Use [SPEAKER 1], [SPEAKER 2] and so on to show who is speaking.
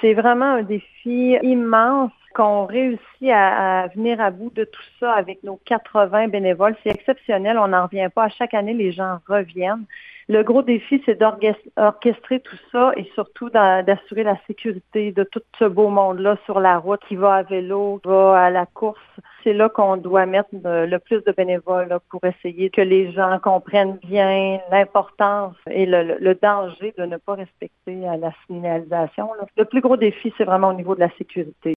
[SPEAKER 1] C'est vraiment un défi immense qu'on réussit à venir à bout de tout ça avec nos 80 bénévoles. C'est exceptionnel, on n'en revient pas. À chaque année, les gens reviennent. Le gros défi, c'est d'orchestrer tout ça et surtout d'assurer la sécurité de tout ce beau monde-là sur la route qui va à vélo, qui va à la course. C'est là qu'on doit mettre le plus de bénévoles là, pour essayer que les gens comprennent bien l'importance et le danger de ne pas respecter la signalisation. Là. Le plus gros défi, c'est vraiment au niveau de la sécurité.